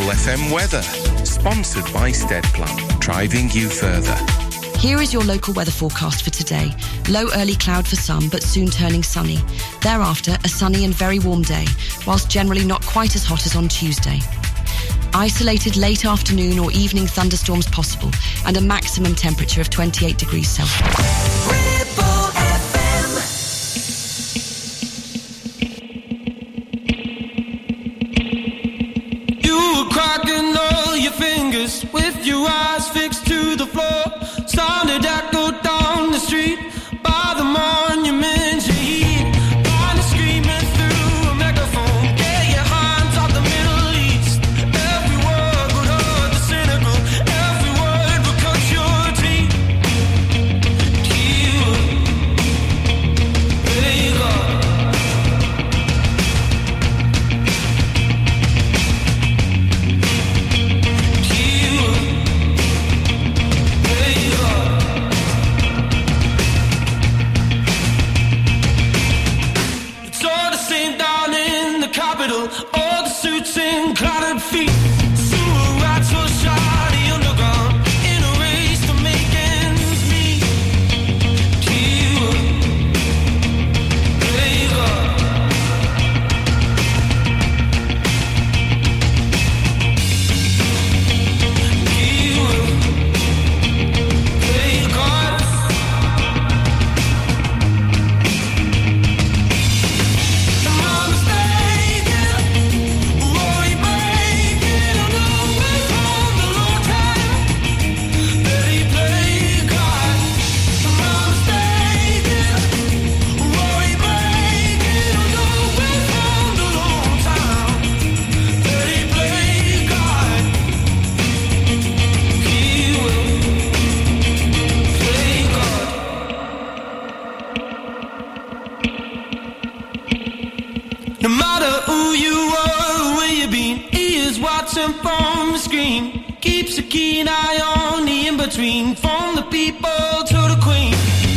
Ribble FM weather. Sponsored by Steadplan, driving you further. Here is your local weather forecast for today. Low early cloud for some, but soon turning sunny. Thereafter, a sunny and very warm day, whilst generally not quite as hot as on Tuesday. Isolated late afternoon or evening thunderstorms possible, and a maximum temperature of 28 degrees Celsius. Fingers with your eyes fixed to the floor, sounded echo down the street by the monument you heed. Barney screaming through a megaphone, get your hands off the Middle East. Every word would hurt the cynical, every word would cut your teeth. Hey God. All the suits and clouded feet, sewer rats will shot the underground in a race to make ends meet. Hey God. Hey God. No matter who you are or where you've been, he is watching from the screen. Keeps a keen eye on the in-between, from the people to the queen.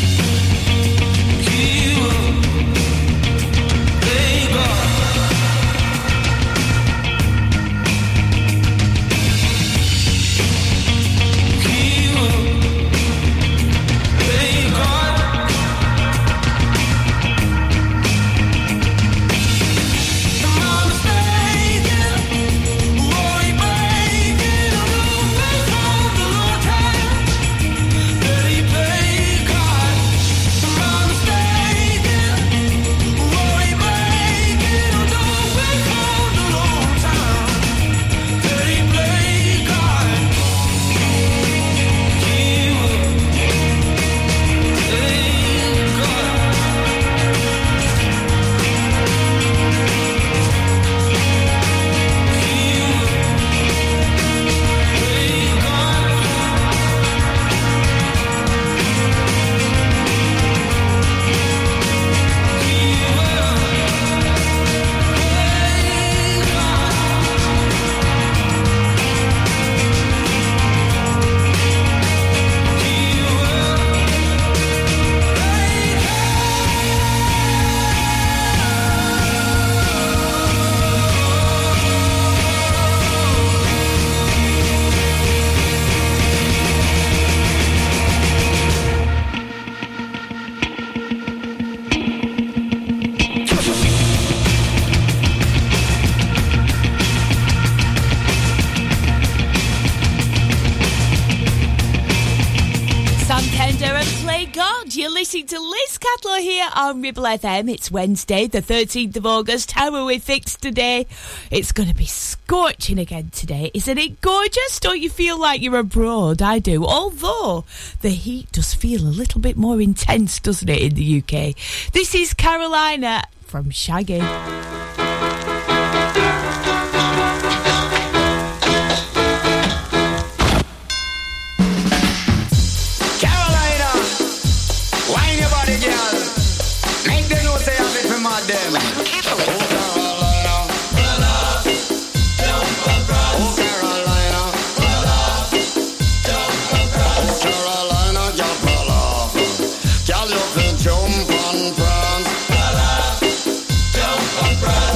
Listening to Liz Catlow here on Ribble FM. It's Wednesday, the 13th of August. How are we fixed today? It's going to be scorching again today. Isn't it gorgeous? Don't you feel like you're abroad? I do. Although the heat does feel a little bit more intense, doesn't it, in the UK? This is Carolina from Shaggy. Jump on France.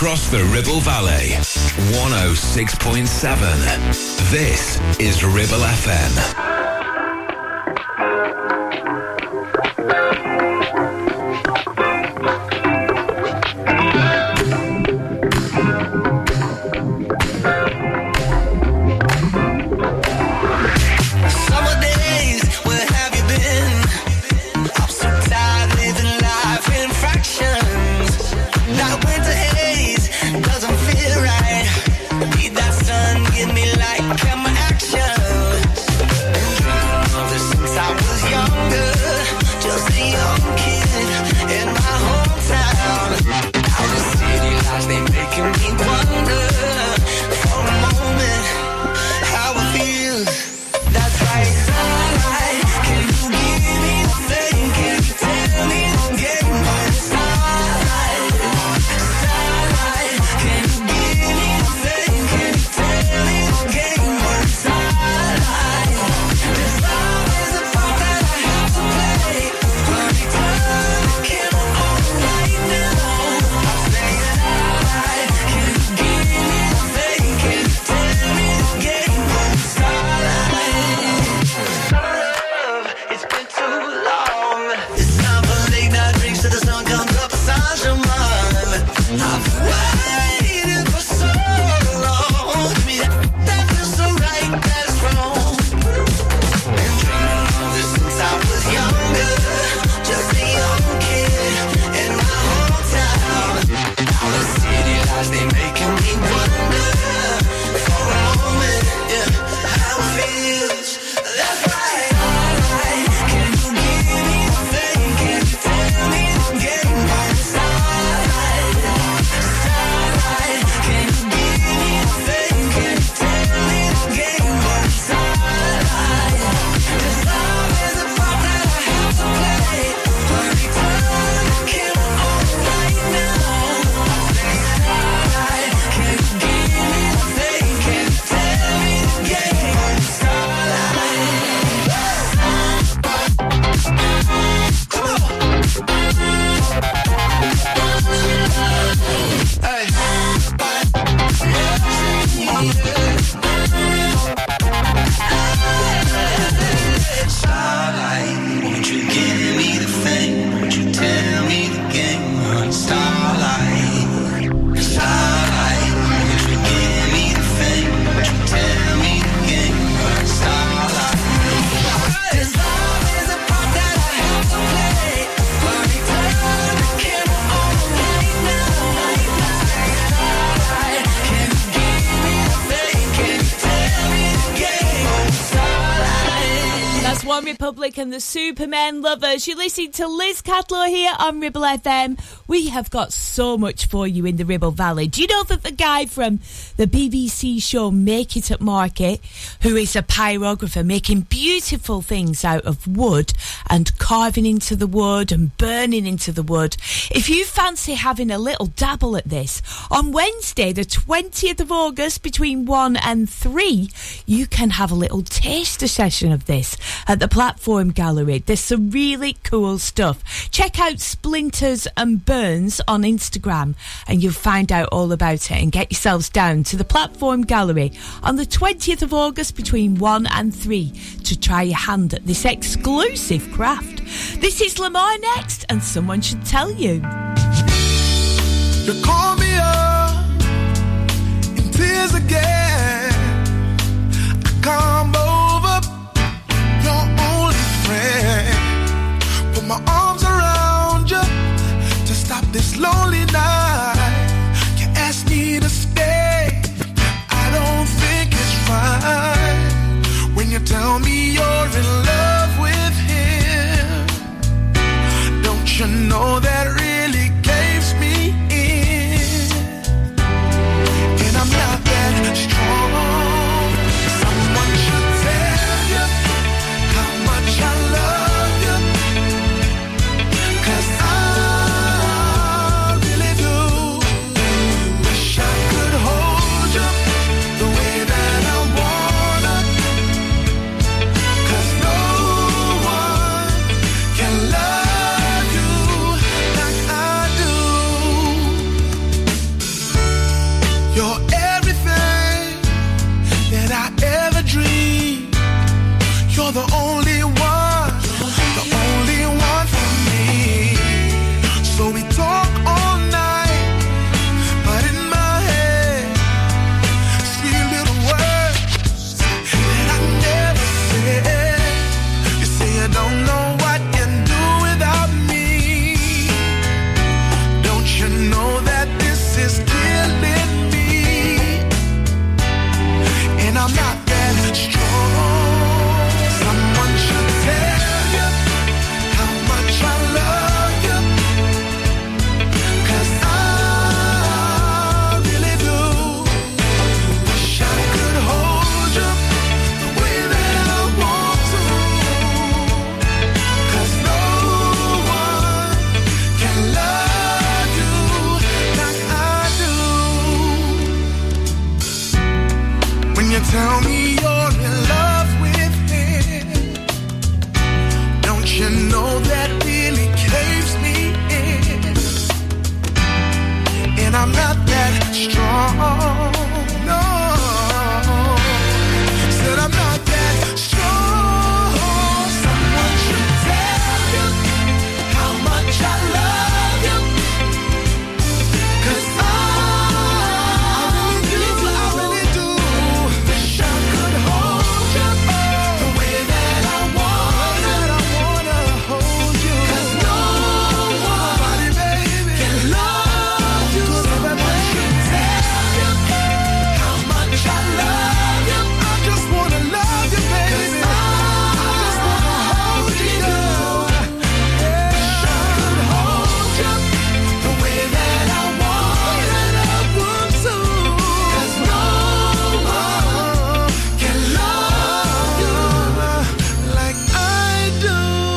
across the Ribble Valley. 106.7. This is Ribble FM. Republic and the Superman Lovers. You're listening to Liz Cadlow here on Ribble FM. We have got so much for you in the Ribble Valley. Do you know that the guy from the BBC show Make It at Market, who is a pyrographer, making beautiful things out of wood and carving into the wood and burning into the wood? If you fancy having a little dabble at this, on Wednesday, the 20th of August, between 1 and 3, you can have a little taster session of this at the Platform Gallery. There's some really cool stuff. Check out Splinters and Burns on Instagram and you'll find out all about it, and get yourselves down to the Platform Gallery on the 20th of August between 1 and 3 to try your hand at this exclusive craft. This is Lamar next, and Someone Should Tell You. You call me up in tears again. I come over, your only friend. Put my arms around you to stop this lonely night. You ask me to stay, I don't think it's right. When you tell me you're in love with him, don't you know that really caves me in? And I'm not that strong. Someone should tell you how much I love you, 'cause I really do. Wish I could hold you the way that I wanna, 'cause no the only one for me. So we talk all night, but in my head, see little words that I never said. You say you don't know what you do without me. Don't you know that this is killing me? And I'm not that strong. Someone should tell you how much I love you, 'cause I really do. Wish I could hold you the way that I want to, 'cause no one can love you like I do. When you tell me you're in love with him, don't you know that really caves me in? And I'm not that strong, no. Said I'm not that strong. Someone should tell you how much I love you, 'cause I really do. Wish I could hold you the way that I wanna hold you, 'cause nobody, baby, can love you. Someone should tell you how much I love you. I just wanna love you, baby. 'Cause I just wanna hold you, girl. Wish I could hold you the way that I want to, 'cause no one can love you like I do.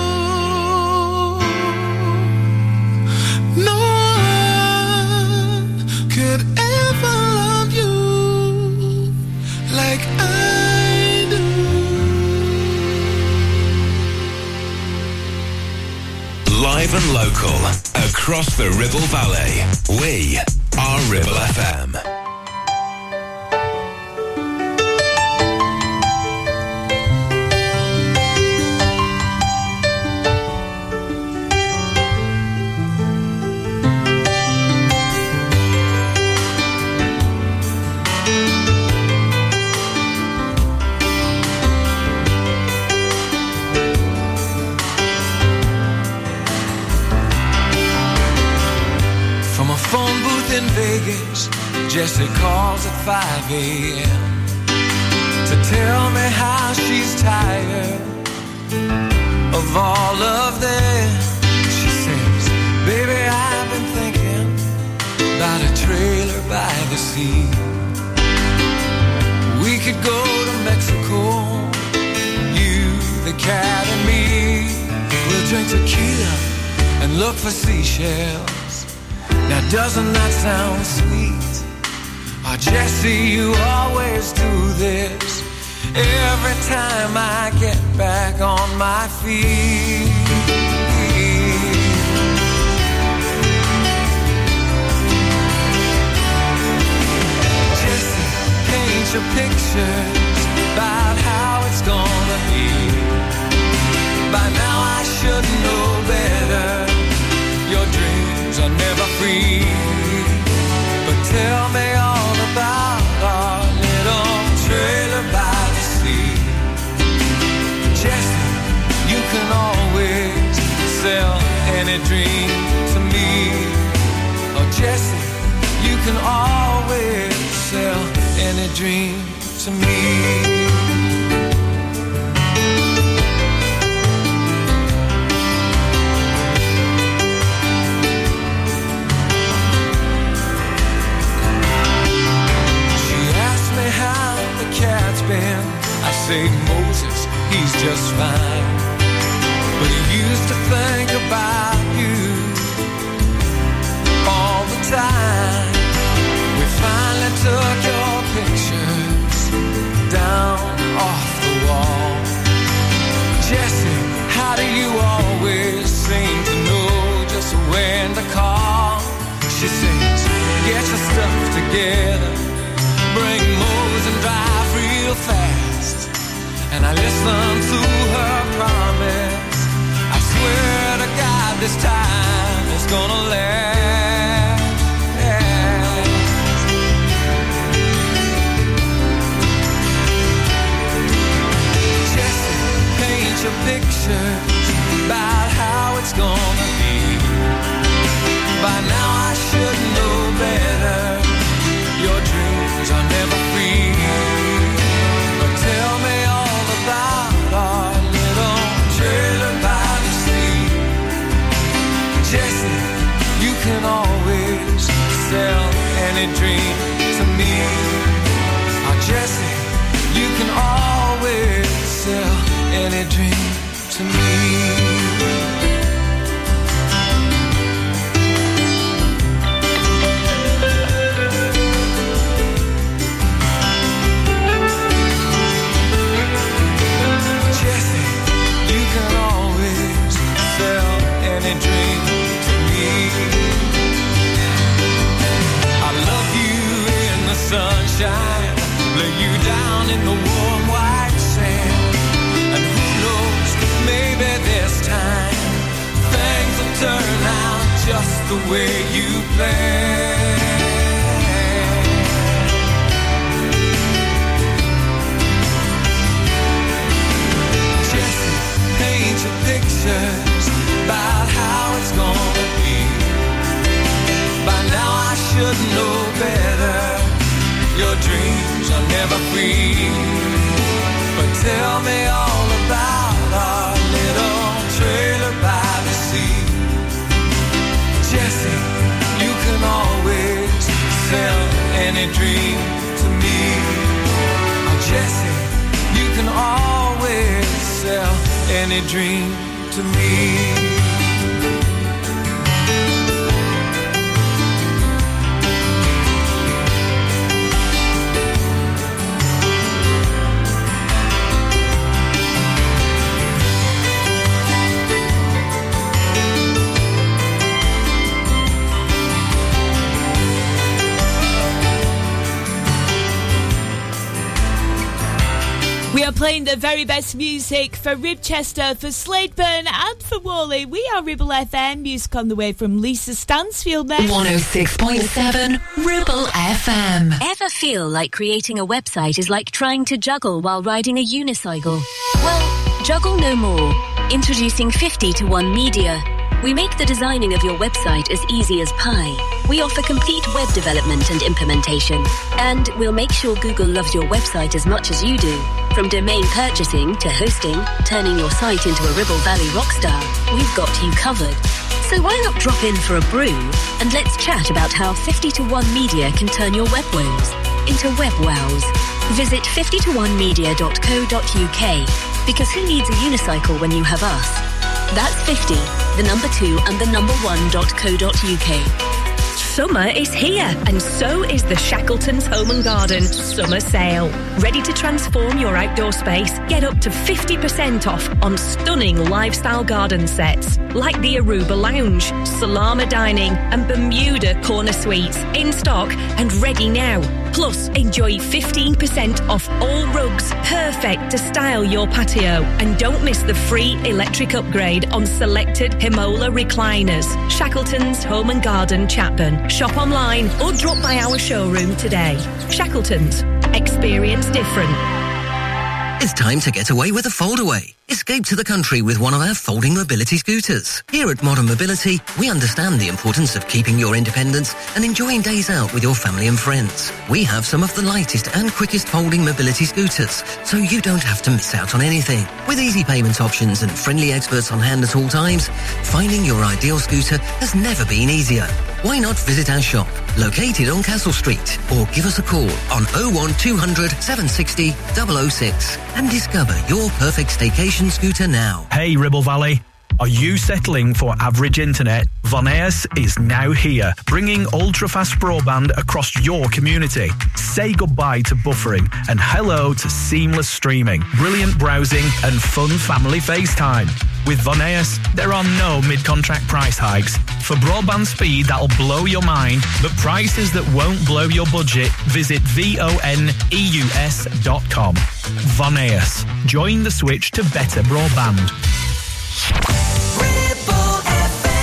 No one could ever love you like I do. Live and local, across the Ribble Valley. We are Ribble FM. From a phone booth in Vegas, Jessie calls at 5 a.m. to tell me how she's tired of all of this. She says, baby, I've been thinking about a trailer by the sea. We could go to Mexico, you, the cat and me. We'll drink tequila and look for seashells. Now doesn't that sound sweet? Oh, Jessie, you always do this every time I get back on my feet. Jessie, paint your pictures about how it's gonna be. By now I should know better. Your dreams are never free. But tell me all about our little trailer by the sea. Jessie, you can always sell any dream to me. Oh, Jessie, you can always sell any dream to me. How the cat's been, I say Moses, he's just fine. But he used to think about you all the time. We finally took your pictures down off the wall. Jessie, how do you always seem to know just when to call? She sings, get your stuff together, bring Mose and drive real fast. And I listen to that this time is gonna last. Your pictures about how it's gonna be. By now I should know better. Your dreams are never free. But tell me all about our little trailer by the sea. Jesse, you can always sell any dream to me. Oh, Jesse, you can always sell any dream to me. Jesse, you can always sell any dream to me. I love you in the sunshine, lay you down in the warm white sand. Maybe this time things will turn out just the way you planned. Just paint your pictures about how it's gonna be. By now I should know better. Your dreams are never free. But tell me all about our little trailer by the sea. Jesse, you can always sell any dream to me. Oh, Jesse, you can always sell any dream to me. We are playing the very best music for Ribchester, for Sladeburn and for Whalley. We are Ribble FM, music on the way from Lisa Stansfield there. 106.7 Ribble FM. Ever feel like creating a website is like trying to juggle while riding a unicycle? Well, juggle no more. Introducing 50-1 Media. We make the designing of your website as easy as pie. We offer complete web development and implementation. And we'll make sure Google loves your website as much as you do. From domain purchasing to hosting, turning your site into a Ribble Valley rockstar, we've got you covered. So why not drop in for a brew and let's chat about how 50-1 Media can turn your web woes into web wows. Visit 50to1media.co.uk, because who needs a unicycle when you have us? That's 50, the number 2 and the number 1.co.uk. Summer is here, and so is the Shackleton's Home and Garden Summer Sale. Ready to transform your outdoor space? Get up to 50% off on stunning lifestyle garden sets like the Aruba Lounge, Salama Dining and Bermuda Corner Suites, in stock and ready now. Plus, enjoy 15% off all rugs, perfect to style your patio. And don't miss the free electric upgrade on selected Himola recliners. Shackleton's Home and Garden, Chapman. Shop online or drop by our showroom today. Shackleton's. Experience different. It's time to get away with a foldaway. Escape to the country with one of our folding mobility scooters. Here at Modern Mobility, we understand the importance of keeping your independence and enjoying days out with your family and friends. We have some of the lightest and quickest folding mobility scooters, so you don't have to miss out on anything. With easy payment options and friendly experts on hand at all times, finding your ideal scooter has never been easier. Why not visit our shop, located on Castle Street, or give us a call on 01200 760 006 and discover your perfect staycation scooter now. Hey Ribble Valley, are you settling for average internet? Voneus is now here, bringing ultra-fast broadband across your community. Say goodbye to buffering and hello to seamless streaming, brilliant browsing and fun family FaceTime. With Voneus, there are no mid-contract price hikes. For broadband speed that'll blow your mind, but prices that won't blow your budget, visit voneus.com. Voneus. Join the switch to better broadband. Ribble FM.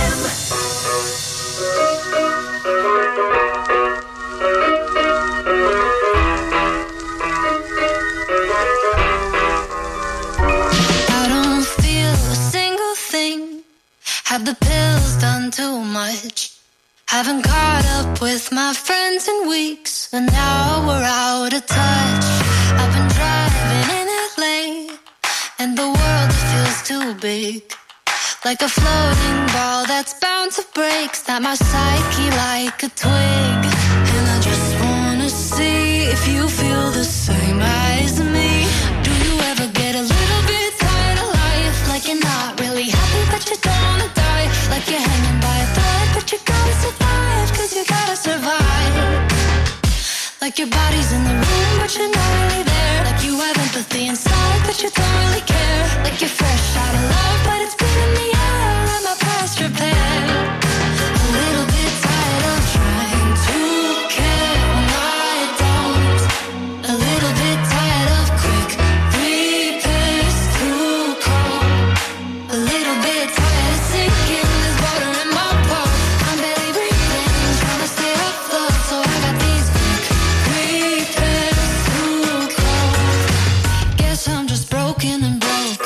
Have the pills done too much? Haven't caught up with my friends in weeks, and now we're out of touch. I've been driving in LA, and the world feels too big. Like a floating ball that's bound to break. Snap my psyche like a twig. And I just wanna see if you feel the same as me. Do you ever get a little bit tired of life? Like you're not really happy but you don't wanna die. Like you're hanging by a thread but you gotta survive. Cause you gotta survive. Like your body's in the room but you're not really there. Like you have empathy inside but you don't really care. Like you're fresh out of love but it's been in the air. I'm a past repair. A little bit tired of trying to care when I don't. A little bit tired of quick repairs too cold. A little bit tired of sinking. There's water in my pulse. I'm barely breathing, trying to stay afloat. So I got these quick repairs too cold. Guess I'm just broken and broke.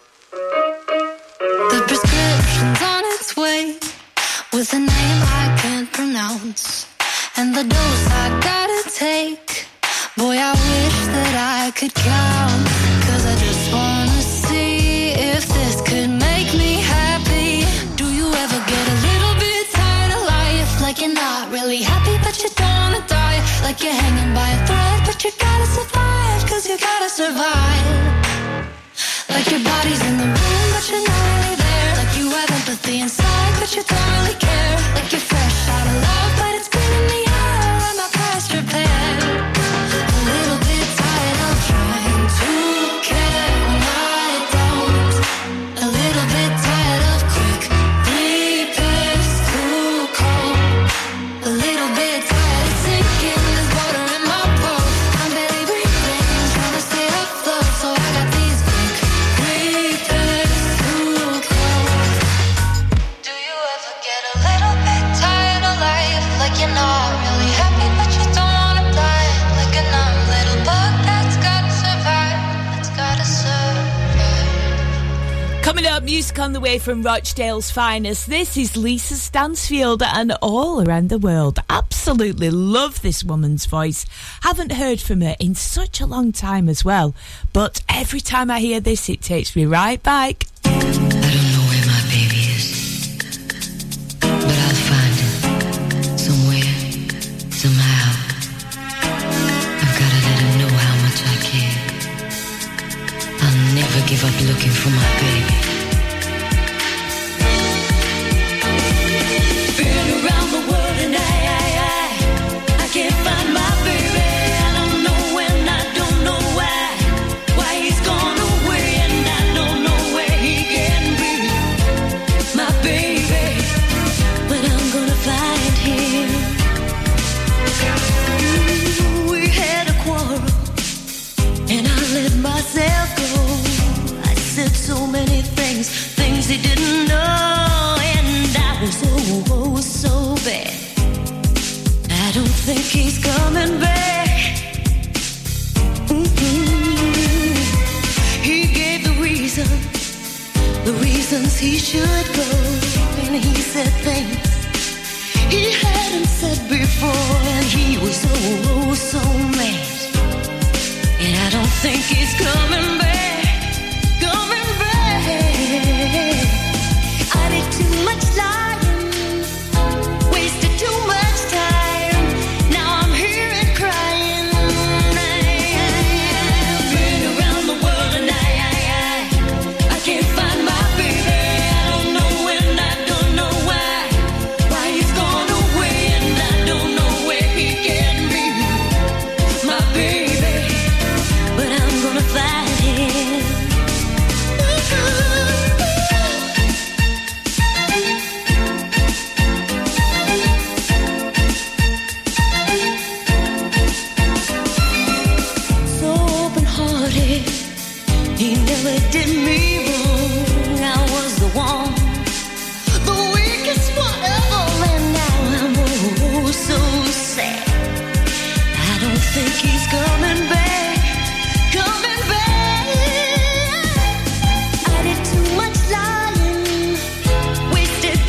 The prescription's on its way with a name I can't pronounce, and the dose I gotta take. Boy, I wish that I could count. Cause I just wanna see if this could make me happy. Do you ever get a little bit tired of life? Like you're not really happy but you don't wanna die. Like you're hanging by a thread but you gotta survive. Cause you gotta survive. Like your body's in the room but you're not really there. Like you have empathy inside but you don't really care. Like you're fresh out of love but it's been in the air. I'm a past repair. A little bit tired of trying to care when I don't. A little bit tired of quick repairs too cold. A little bit tired of sinking. There's water in my pulse. I'm barely breathing, trying to stay afloat. So I got these quick repairs too cold. Do you ever get a little bit tired of life? Like you're not really happy but you don't wanna die. Like a numb little bug that's gotta survive. It's gotta survive. Coming up, music on the way from Rochdale's finest. This is Lisa Stansfield and All Around the World. Absolutely love this woman's voice. Haven't heard from her in such a long time as well. But every time I hear this, it takes me right back. I don't know where my baby is, but I'll find him somewhere, somehow. I've gotta let him know how much I care. I'll never give up looking for my baby. Been around the world and I can't find my baby. I don't know when, I don't know why he's gone away, and I don't know where he can be. My baby, but I'm gonna find him. We had a quarrel, and I let myself go. I said so many things he didn't know, and I was so bad. I don't think he's coming back. He gave the reasons he should go, and he said things he hadn't said before, and he was so mad. And I don't think he's coming back. I did too much lying, wasted too much time. Now I'm here and crying. I've been around the world and I can't find my baby. I don't know when, I don't know why he's gone away, and I don't know where he can be. My baby, but I'm gonna find him. He never did me wrong. I was the one, the weakest one of all, and now I'm so sad. I don't think he's coming back. I did too much lying, wasted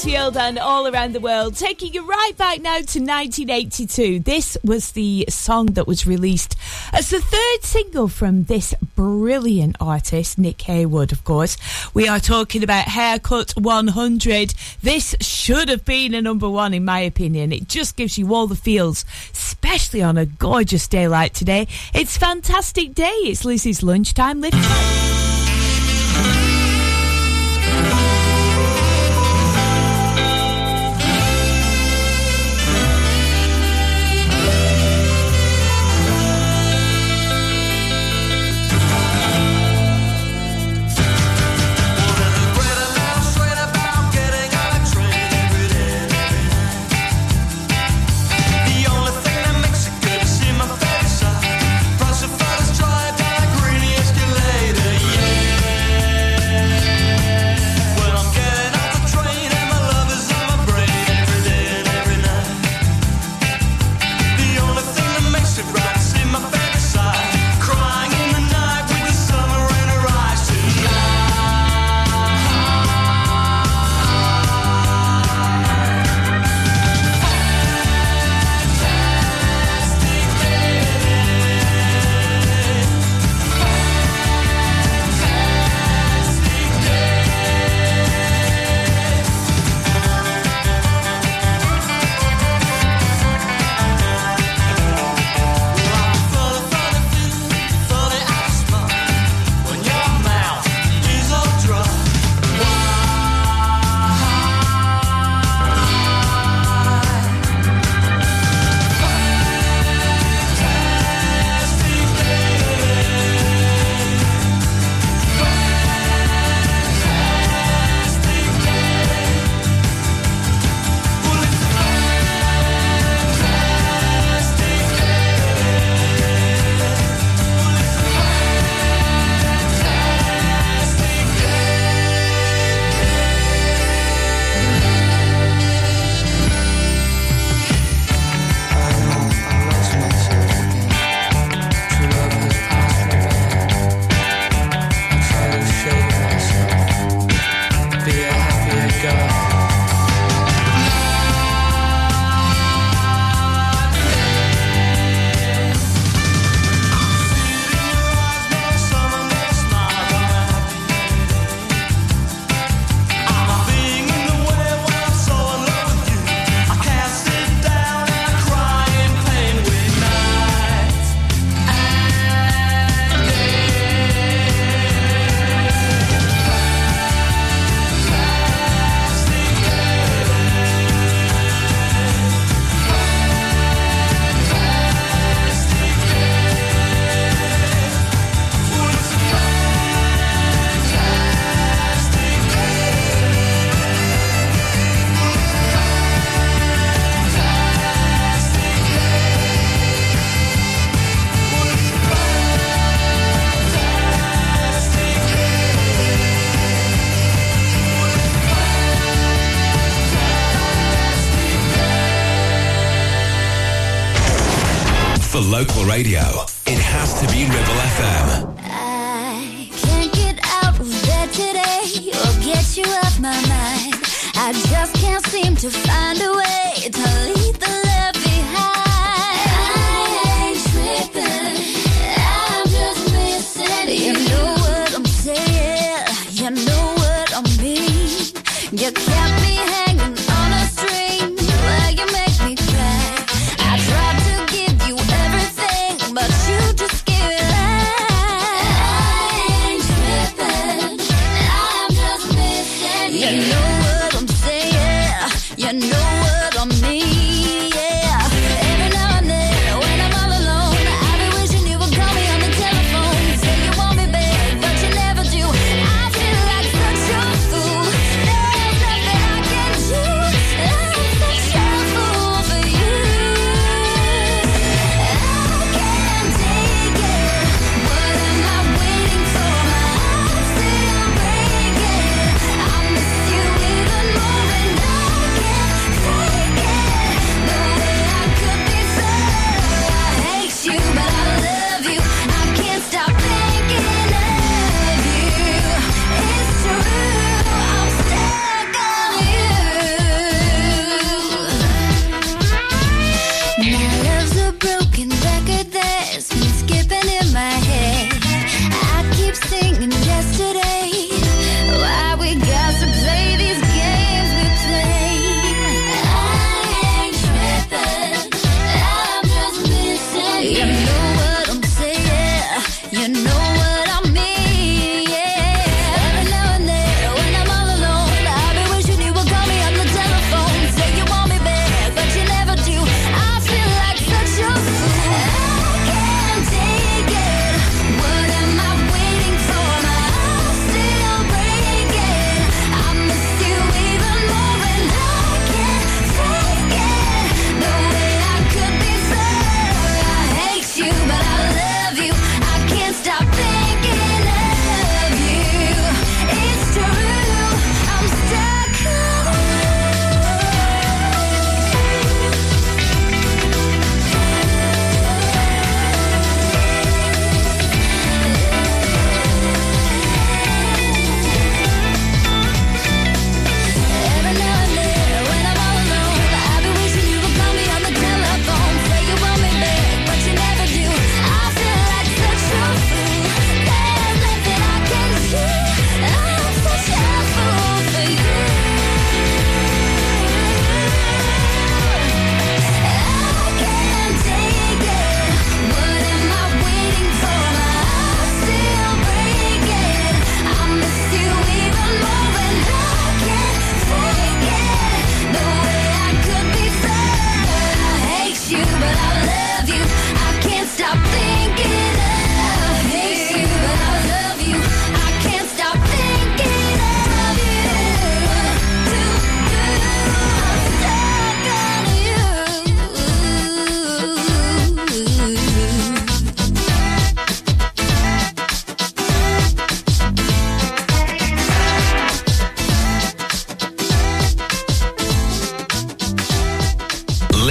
Shield and All Around the World, taking you right back now to 1982. This was the song that was released as the third single from this brilliant artist, Nick Haywood, of course. We are talking about Haircut 100. This should have been a number one, in my opinion. It just gives you all the feels, especially on a gorgeous day like today. It's Fantastic Day. It's Lucy's Lunchtime Lift. Local radio, it has to be Ribble FM. I can't get out of bed today or get you off my mind. I just can't seem to find a way to leave the love behind. I ain't tripping, I'm just missing you. You know what I'm saying, you know what I mean. You kept me hanging on a string, well, you make me cry. I tried to give you everything, but you just give it life. I ain't tripping, I'm just missing you. You know what I'm saying, you know what I mean, yeah. Every now and then, when I'm all alone, I be wishing you would call me on the telephone. Say you want me, babe, but you never do. I feel like such a fool. There's nothing I can do. I'm such a fool for you. I can't take it. What am I waiting for? My heart say I'm breaking. I miss you even more, and I can't take it.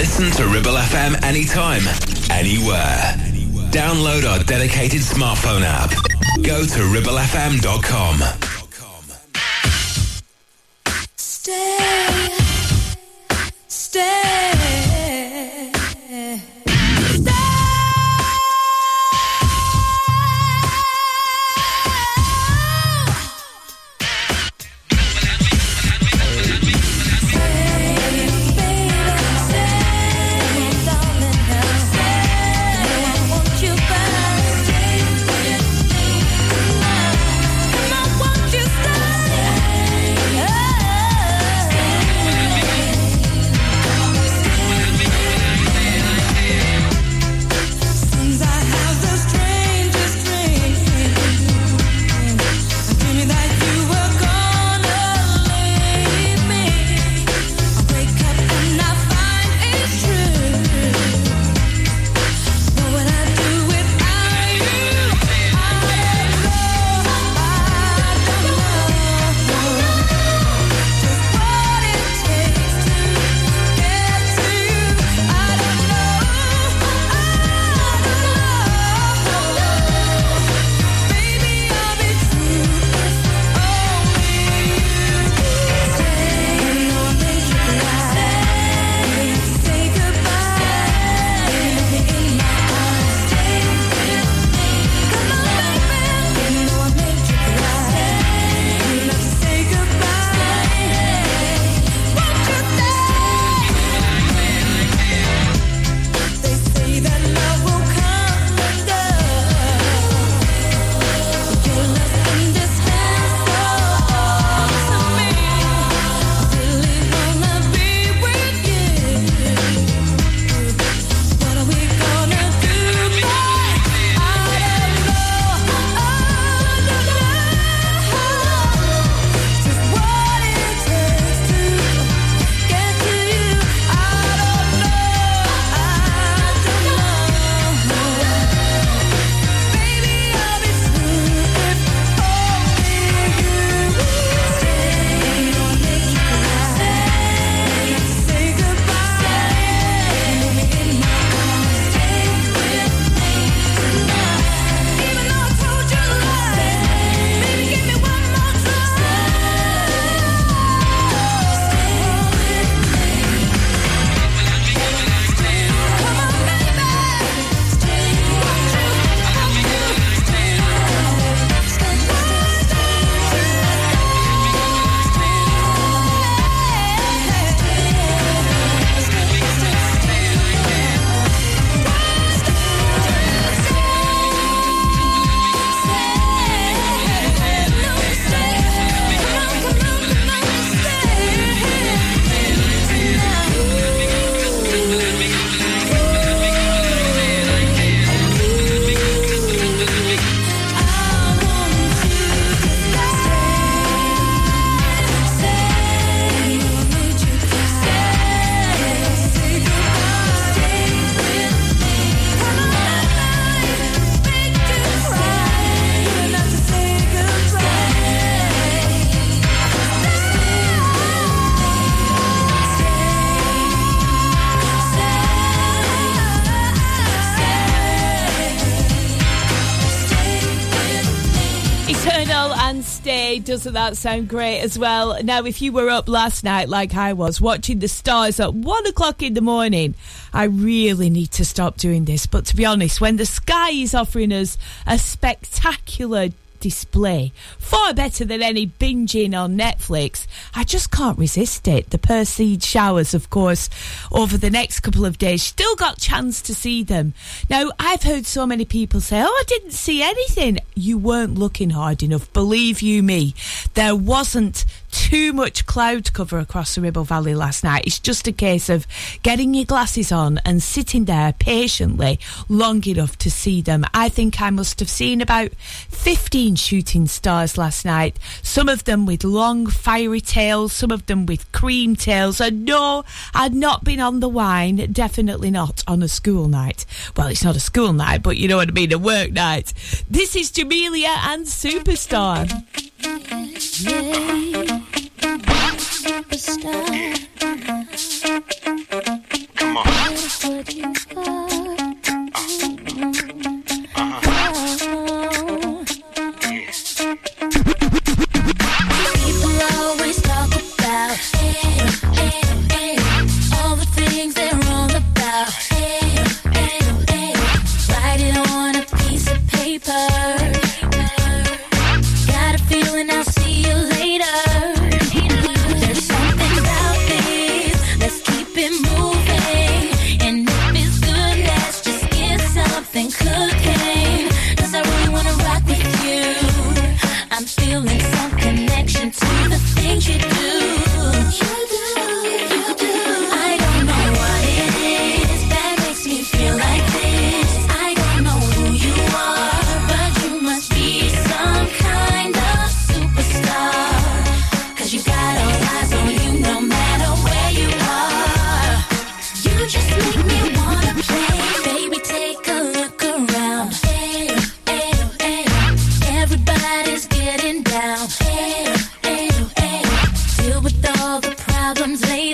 Listen to Ribble FM anytime, anywhere. Download our dedicated smartphone app. Go to ribblefm.com. Stay. Doesn't that sound great as well? Now, if you were up last night like I was, watching the stars at 1 o'clock in the morning, I really need to stop doing this. But to be honest, when the sky is offering us a spectacular display, far better than any binging on Netflix, I just can't resist it. The Perseid showers, of course, over the next couple of days, still got chance to see them. Now, I've heard so many people say, I didn't see anything. You weren't looking hard enough, believe you me. There wasn't too much cloud cover across the Ribble Valley last night. It's just a case of getting your glasses on and sitting there patiently long enough to see them. I think I must have seen about 15 shooting stars last night, some of them with long fiery tails, some of them with cream tails, and no, I'd not been on the wine, definitely not on a school night. Well, it's not a school night, but you know what I mean, a work night. This is Jamelia and Superstar. Superstar. Come on.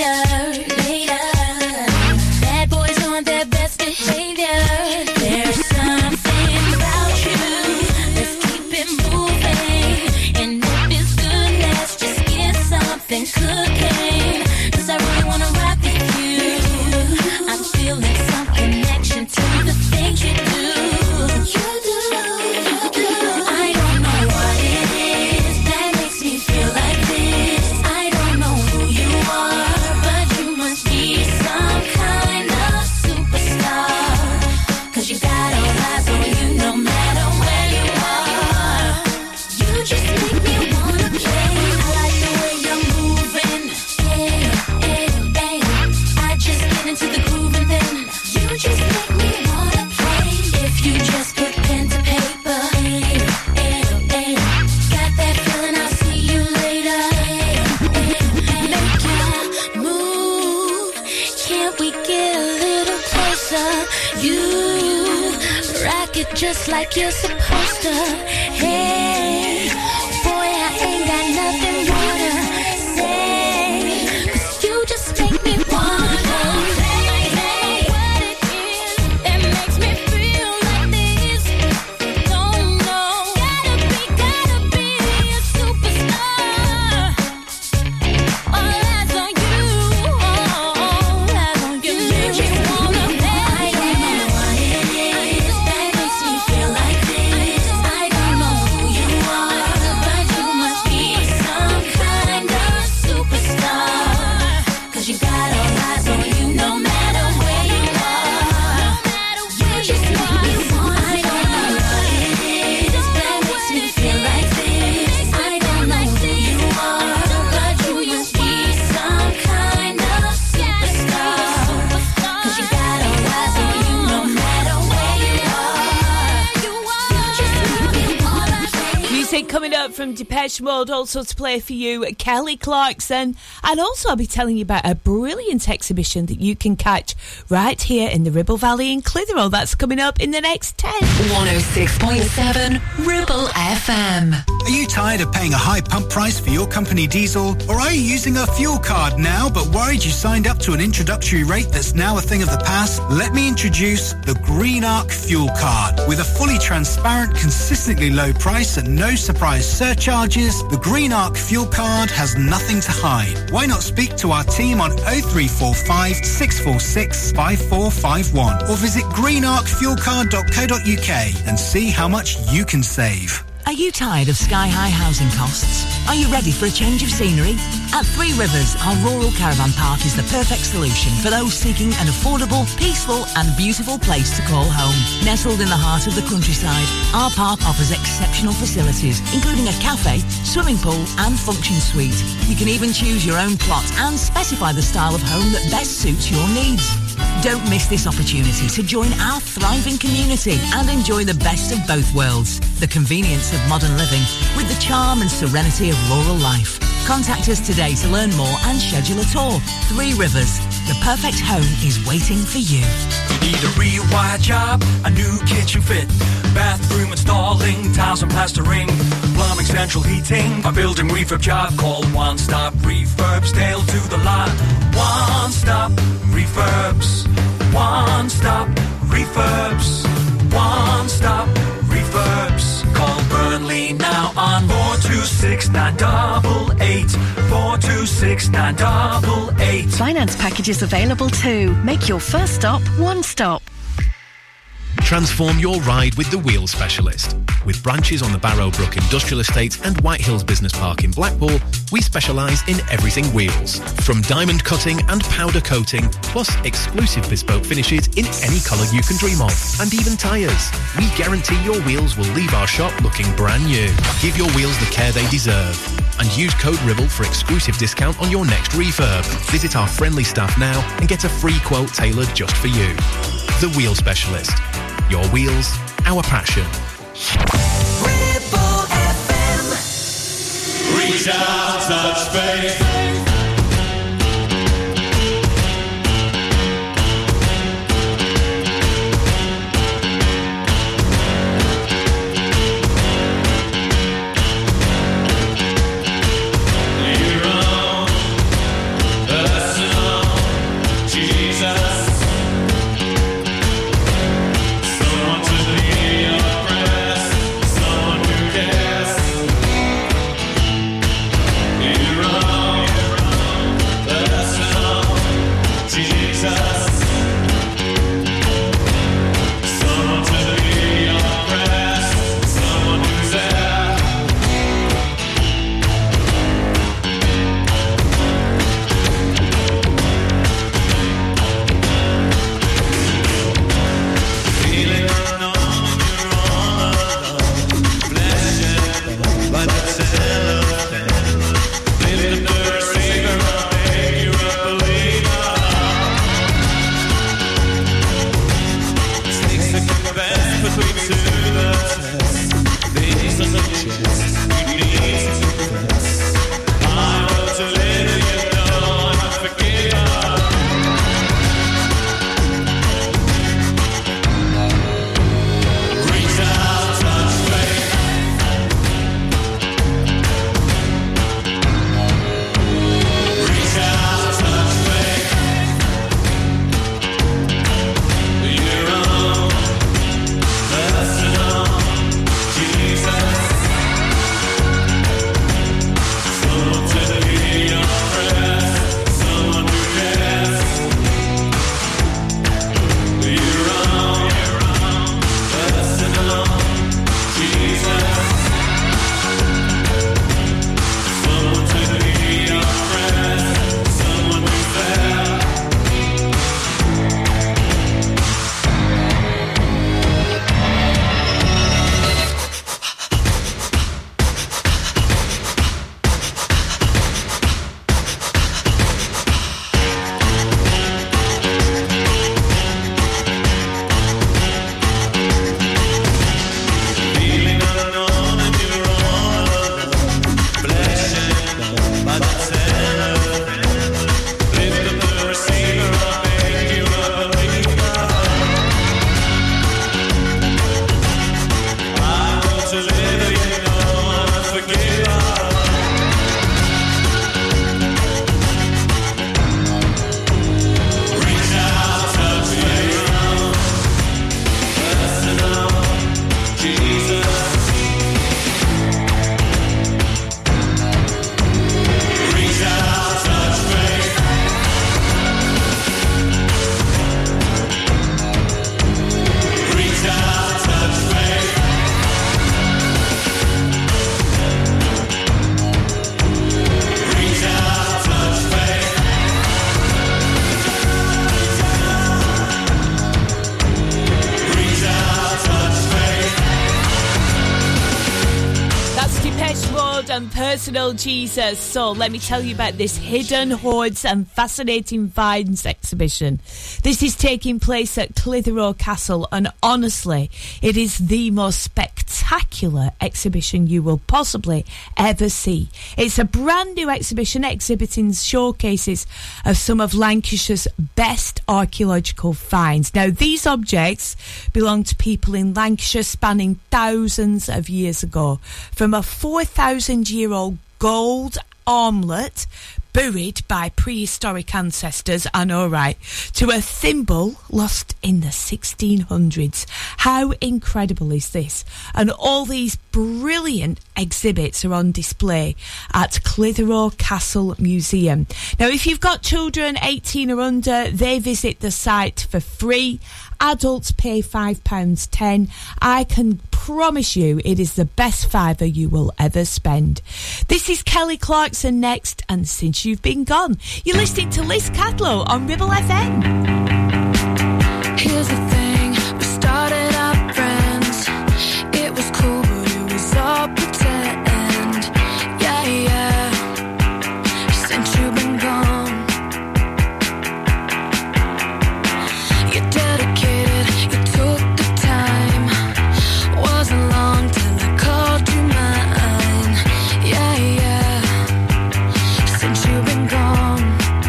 later. Bad boys on their best behavior. There's something about you. Let's keep it moving. And if it's good, let's just get something cooking. 'Cause I really wanna rock with you. I'm feeling some connection to the things you do. I don't know what it is that makes me feel like this. I don't know who you are, but you must be some kind of superstar. 'Cause you got all eyes on you no matter where you are. You just make me wanna play. I like the way you're moving. Hey, hey, hey. I just get into the groove and then you just make me wanna play. If you just put pen to paper. Hey, hey, hey. Got that feeling, I'll see you later. Hey, hey, make your move. Can't we get a little closer? You rock it just like you're supposed to. Hey, boy, I ain't got nothing more to say. 'Cause you just make me wanna go. I don't know what it is that makes me feel like this. Don't know. Gotta be a superstar. All eyes on you. All eyes on you. You just wanna play. I don't know what it is that makes me feel like this. I don't know who you are, but you must be some kind of superstar. 'Cause you got all eyes on you no matter where you are. You just make me wanna. I don't know what it is that makes me feel like this. I don't know who you are, but you must be some kind of superstar. 'Cause you got all eyes on you no matter where you are. You just make me wanna play. Music coming up from Depeche Mode, also to play for you, Kelly Clarkson. And also I'll be telling you about a brilliant exhibition that you can catch right here in the Ribble Valley in Clitheroe. That's coming up in the next 10. 106.7 Ribble FM. Are you tired of paying a high pump price for your company diesel? Or are you using a fuel card now but worried you signed up to an introductory rate that's now a thing of the past? Let me introduce the Green Arc Fuel Card. With a fully transparent, consistently low price and no surprise surcharges, the Green Arc Fuel Card has nothing to hide. Why not speak to our team on 0345 646 5451 or visit greenarcfuelcard.co.uk and see how much you can save. Are you tired of sky-high housing costs? Are you ready for a change of scenery? At Three Rivers, our rural caravan park is the perfect solution for those seeking an affordable, peaceful and beautiful place to call home. Nestled in the heart of the countryside, our park offers exceptional facilities, including a cafe, swimming pool and function suite. You can even choose your own plot and specify the style of home that best suits your needs. Don't miss this opportunity to join our thriving community and enjoy the best of both worlds. The convenience of modern living with the charm and serenity of rural life. Contact us today to learn more and schedule a tour. Three Rivers, the perfect home is waiting for you. You need a rewire job, a new kitchen fit, bathroom installing, tiles and plastering, plumbing, central heating, a building refurb job. Call One Stop Refurbs, Dale to the lot. One Stop Refurbs. One Stop Refurbs. One Stop Refurbs. Call Burnley now on 426-988. 426-988. Finance packages available too. Make your first stop One Stop. Transform your ride with the Wheel Specialist. With branches on the Barrowbrook Industrial Estate and White Hills Business Park in Blackpool, we specialise in everything wheels. From diamond cutting and powder coating, plus exclusive bespoke finishes in any colour you can dream of, and even tyres. We guarantee your wheels will leave our shop looking brand new. Give your wheels the care they deserve. And use code RIBBLE for exclusive discount on your next refurb. Visit our friendly staff now and get a free quote tailored just for you. The Wheel Specialist. Your wheels, our passion. Ribble FM. Reach out, touch faith. You're on, that's personal Jesus. So let me tell you about this Hidden Hoards and Fascinating Finds exhibition. This is taking place at Clitheroe Castle, and honestly, it is the most spectacular exhibition you will possibly ever see. It's a brand new exhibition exhibiting showcases of some of Lancashire's best archaeological finds. Now, these objects belong to people in Lancashire spanning thousands of years ago, from a 4,000-year-old gold armlet buried by prehistoric ancestors, I know, right, to a thimble lost in the 1600s. How incredible is this? And all these brilliant exhibits are on display at Clitheroe Castle Museum. Now, if you've got children 18 or under, they visit the site for free. Adults pay £5.10. I can promise you it is the best fiver you will ever spend. This is Kelly Clarkson next, and Since You've Been Gone, you're listening to Liz Cadlow on Ribble FM. Here's the thing, we started out friends. It was cool, but it was all pretend. Yeah, yeah. Since you've been gone, you're dedicated, you took the time. Wasn't long till I called you mine. Yeah, yeah. Since you've been gone,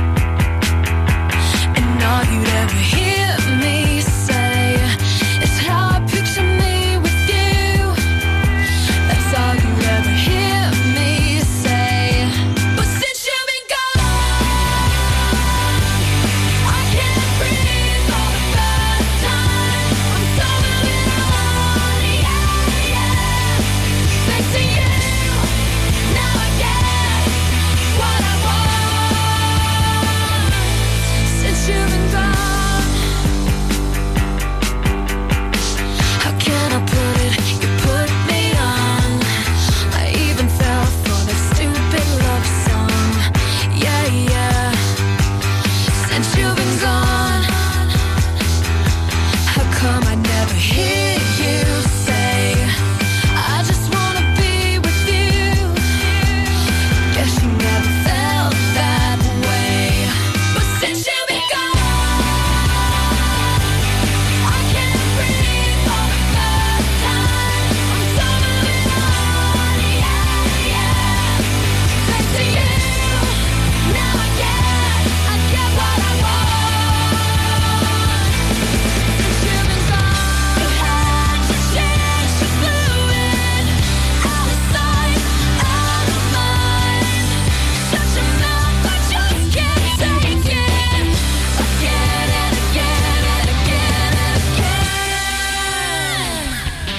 and all you'd ever hear me say is how I picture me with you. That's all you'd ever hear me say. But since you've been gone, I can't breathe for the first time. I'm so moving on, yeah, yeah. Thanks to you, now I get what I want. Since you've been gone, how can I put it? You put me on. I even fell for that stupid love song. Yeah, yeah. Since you've been gone, how come I never hear you say, I just wanna be with you? Guess you never felt that way. But since you've been gone, I can't breathe for the first time. I'm so moving on, yeah, yeah. Thanks to you, now I get what I want. Since you've been gone, you had to change, you blew it. Out of sight, out of mind. Shut your mouth, I just can't take it. Again and again and again and again.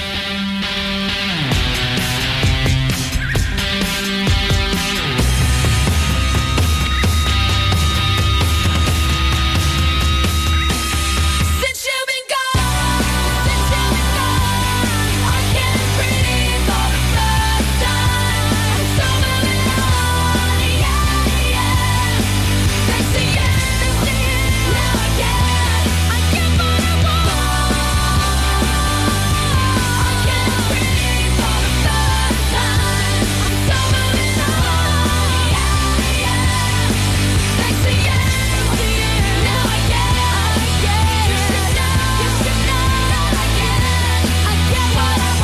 Since you've been gone, I can't breathe for the first time. I'm so moving on, yeah, yeah. Thanks to you, now I get what I want. I can't breathe for the first time. I'm so moving on, yeah, yeah. Thanks to you, now I get you should know that I get what I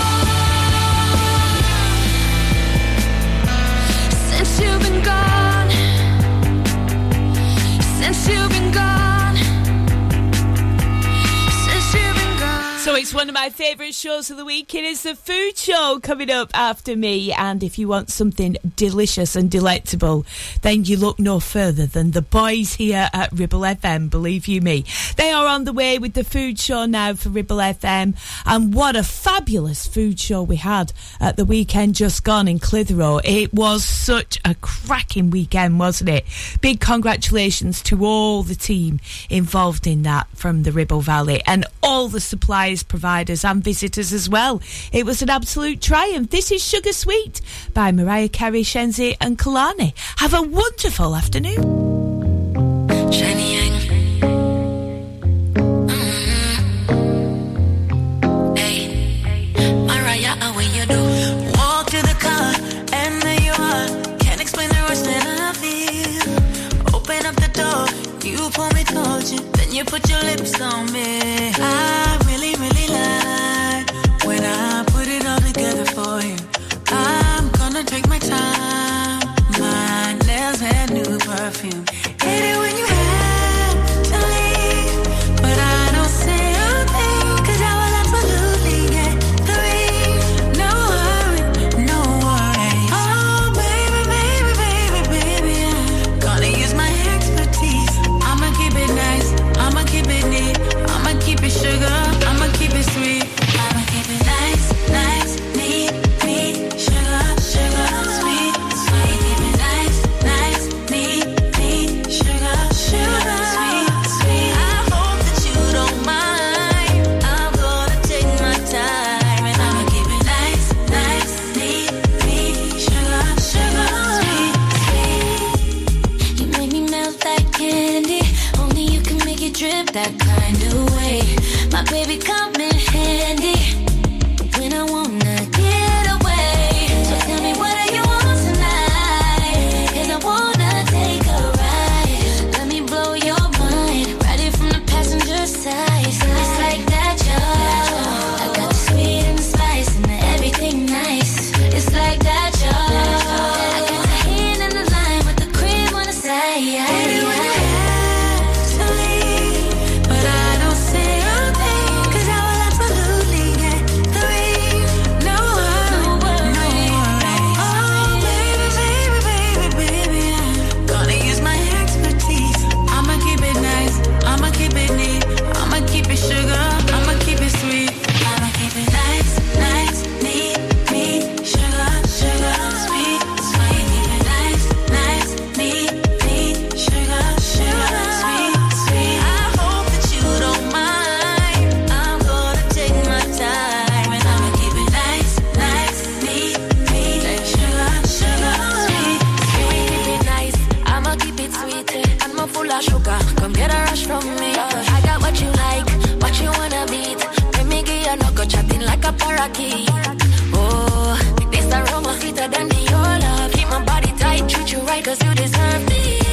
want. Since you've been gone, since you've been gone, since you've been gone. So it's one of my favourite shows of the week. It is the food show coming up after me. And if you want something delicious and delectable, then you look no further than the boys here at Ribble FM, believe you me. They are on the way with the food show now for Ribble FM. And what a fabulous food show we had at the weekend just gone in Clitheroe. It was such a cracking weekend, wasn't it? Big congratulations to all the team involved in that from the Ribble Valley and all the suppliers, providers and visitors as well. It was an absolute triumph. This is Sugar Sweet by Mariah Carey, Shenzi and Kalani. Have a wonderful afternoon. Shiny Yang. Hey, Mariah, how will you do? Walk to the car and then you up the door, you pull me towards you, then you put your lips on me. I really, really like when I put it all together for you. I'm gonna take my time. My nails and new perfume. Hate it when you have to leave, but I don't say a thing, 'cause I will absolutely get the ring. No hurry, no worry. Oh baby, baby, baby, baby, I'm gonna use my expertise. I'ma keep it nice, I'ma keep it neat, I'ma keep it sugar, I'ma keep it sweet. I'ma keep it nice, nice, neat, neat, sugar, sugar, sweet, sweet. Keep it nice, nice, neat, neat, sugar, sugar, sweet, sweet. I hope that you don't mind. I'm gonna take my time, and I'ma keep it nice, nice, neat, neat, sugar, sugar, sweet, sweet. You make me melt like candy. Only you can make it drip that kind of way. My baby come in handy when I wanna get away. So tell me, what do you want tonight? 'Cause I wanna take a ride. Let me blow your mind, ride it from the passenger side. It's like that, y'all. I got the sweet and the spice and the everything nice. It's like that, y'all. I got the hand in the line with the cream on the side. Hate it when you have to leave, but I don't say a thing, 'cause I will absolutely get the ring. No hurry, no worry. Oh baby, baby, baby, baby, I'm gonna use my expertise. I'ma keep it nice, I'ma keep it neat, I'ma keep it sugar, I'ma keep it sweet. I'ma keep it nice, nice, neat, neat, sugar, sugar, sweet, sweet. Keep it nice, nice, neat, neat, sugar, sugar, sweet, sweet. I hope that you don't mind. I'm gonna take my time, and I'ma keep it nice, nice, neat, neat, sugar, sugar, sweet, sweet. Keep it nice, I'ma keep it sweet. I'm not full of sugar, come get a rush from me. I got what you like, what you wanna beat. Let me get your knuckle chatting like a parakeet. Oh, this aroma sweeter than the your love. Keep my body tight, treat you right, 'cause you deserve me.